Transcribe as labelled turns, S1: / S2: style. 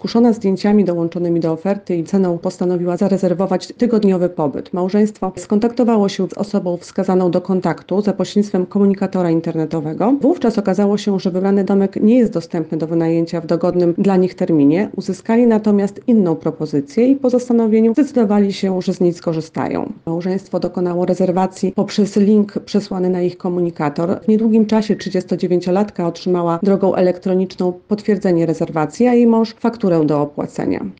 S1: Zaskoczona zdjęciami dołączonymi do oferty i ceną postanowiła zarezerwować tygodniowy pobyt. Małżeństwo skontaktowało się z osobą wskazaną do kontaktu za pośrednictwem komunikatora internetowego. Wówczas okazało się, że wybrany domek nie jest dostępny do wynajęcia w dogodnym dla nich terminie. Uzyskali natomiast inną propozycję i po zastanowieniu zdecydowali się, że z niej skorzystają. Małżeństwo dokonało rezerwacji poprzez link przesłany na ich komunikator. W niedługim czasie 39-latka otrzymała drogą elektroniczną potwierdzenie rezerwacji, a jej mąż fakturę do opłacenia.